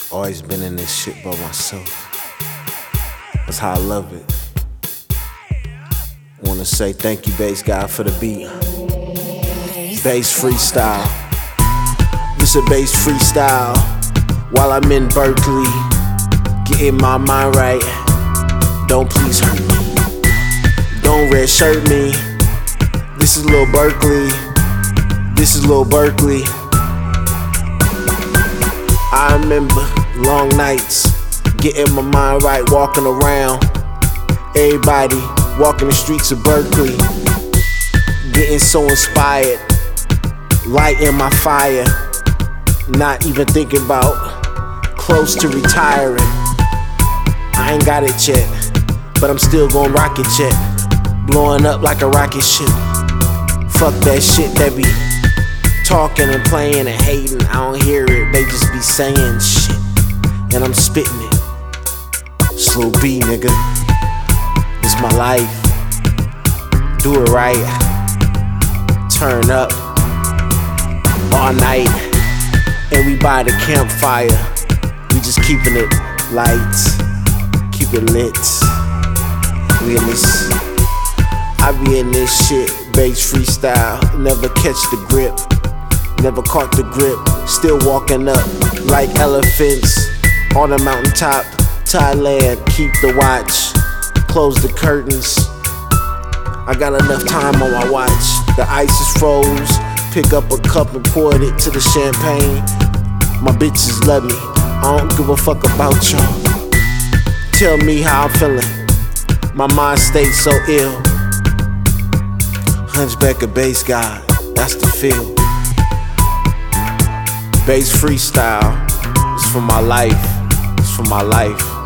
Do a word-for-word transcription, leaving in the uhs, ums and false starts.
Always been in this shit by myself. That's how I love it. Wanna say thank you, Bass God, for the beat. Bass freestyle. This a bass freestyle while I'm in Berkeley, getting my mind right. Don't please hurt me. Don't red shirt me. This is Lil Berkeley. This is Lil Berkeley. I remember long nights, getting my mind right, walking around. Everybody walking the streets of Berkeley, getting so inspired, lighting my fire. Not even thinking about close to retiring. I ain't got it yet, but I'm still gon' rock it yet. Blowing up like a rocket ship. Fuck that shit that be talking and playing and hating. I don't hear it, they just be saying shit, and I'm spitting it. Slow B, nigga. It's my life. Do it right. Turn up all night, and we by the campfire. We just keeping it lights, keep it lit. We in this, I be in this shit, bass freestyle. Never catch the grip, never caught the grip. Still walking up like elephants on a mountaintop. Thailand, keep the watch, close the curtains. I got enough time on my watch. The ice is froze. Pick up a cup and pour it to the champagne. My bitches love me, I don't give a fuck about y'all. Tell me how I'm feeling, my mind stays so ill. Hunchback of Bass God, that's the feel. Bass freestyle, it's for my life, it's for my life.